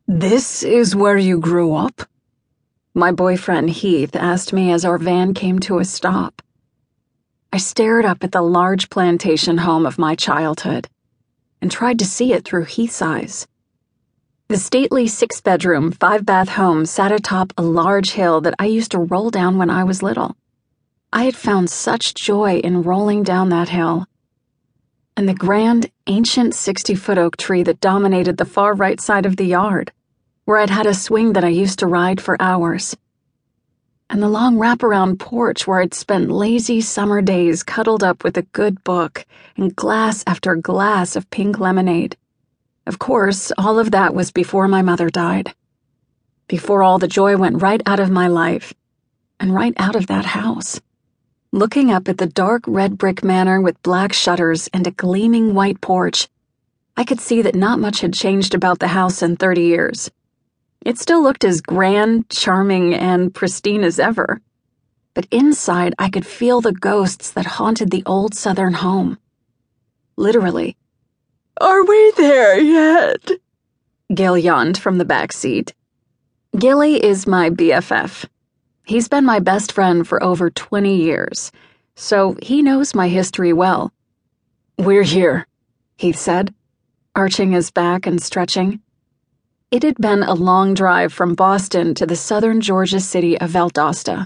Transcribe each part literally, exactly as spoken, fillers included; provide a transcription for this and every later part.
This is where you grew up? My boyfriend Heath asked me as our van came to a stop. I stared up at the large plantation home of my childhood and tried to see it through Heath's eyes. The stately six-bedroom, five-bath home sat atop a large hill that I used to roll down when I was little. I had found such joy in rolling down that hill. And the grand, ancient sixty-foot oak tree that dominated the far right side of the yard, where I'd had a swing that I used to ride for hours. And the long wraparound porch where I'd spent lazy summer days cuddled up with a good book and glass after glass of pink lemonade. Of course, all of that was before my mother died. Before all the joy went right out of my life, and right out of that house. Looking up at the dark red brick manor with black shutters and a gleaming white porch, I could see that not much had changed about the house in thirty years. It still looked as grand, charming, and pristine as ever. But inside, I could feel the ghosts that haunted the old southern home. Literally. "Are we there yet?" Gil yawned from the back seat. Gilly is my B F F. He's been my best friend for over twenty years, so he knows my history well. "We're here," he said, arching his back and stretching. It had been a long drive from Boston to the southern Georgia city of Valdosta.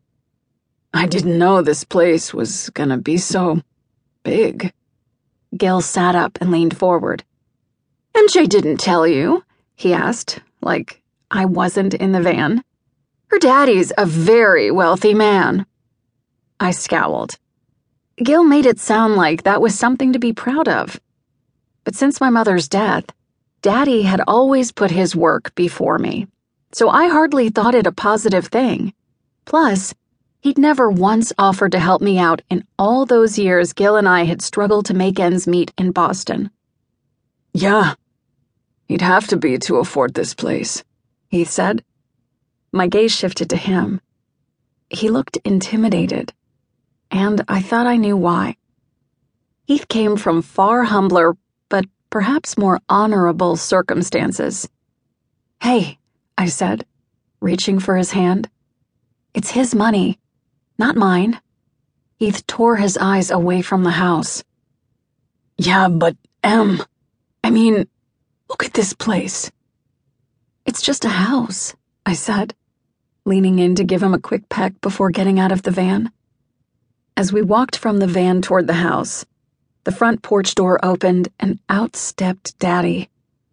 "I didn't know this place was gonna be so big." Gil sat up and leaned forward. "M J didn't tell you?" he asked, like I wasn't in the van. "Her daddy's a very wealthy man." I scowled. Gil made it sound like that was something to be proud of. But since my mother's death, Daddy had always put his work before me, so I hardly thought it a positive thing. Plus, he'd never once offered to help me out in all those years Gil and I had struggled to make ends meet in Boston. "Yeah, he'd have to be to afford this place," he said. My gaze shifted to him. He looked intimidated, and I thought I knew why. Heath came from far humbler, but perhaps more honorable circumstances. "Hey," I said, reaching for his hand. "It's his money, not mine." Heath tore his eyes away from the house. "Yeah, but, Em, I mean, look at this place." "It's just a house," I said, leaning in to give him a quick peck before getting out of the van. As we walked from the van toward the house, the front porch door opened and out stepped Daddy.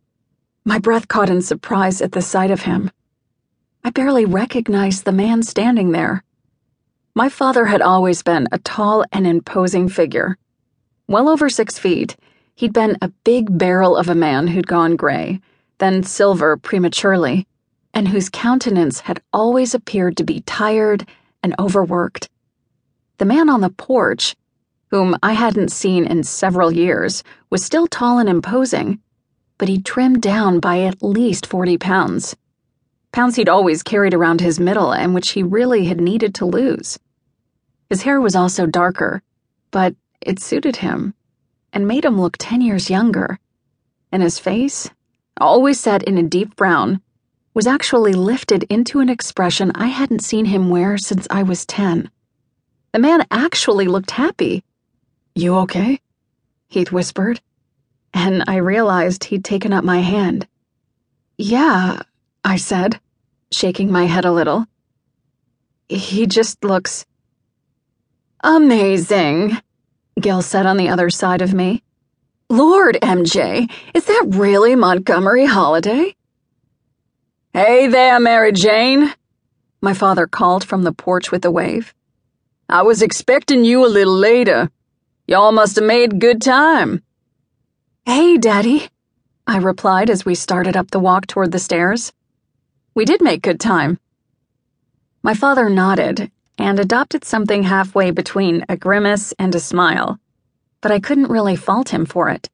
My breath caught in surprise at the sight of him. I barely recognized the man standing there. My father had always been a tall and imposing figure. Well over six feet, he'd been a big barrel of a man who'd gone gray, then silver prematurely, and whose countenance had always appeared to be tired and overworked. The man on the porch, whom I hadn't seen in several years, was still tall and imposing, but he'd trimmed down by at least forty pounds. Pounds he'd always carried around his middle and which he really had needed to lose. His hair was also darker, but it suited him and made him look ten years younger. And his face, always set in a deep brown, was actually lifted into an expression I hadn't seen him wear since I was ten. The man actually looked happy. "You okay?" Heath whispered, and I realized he'd taken up my hand. "Yeah," I said, shaking my head a little. "He just looks..." "Amazing," Gil said on the other side of me. "Lord, M J, is that really Montgomery Holiday?" "Hey there, Mary Jane," my father called from the porch with a wave. "I was expecting you a little later. Y'all must have made good time." "Hey, Daddy," I replied as we started up the walk toward the stairs. We did make good time. My father nodded and adopted something halfway between a grimace and a smile, but I couldn't really fault him for it.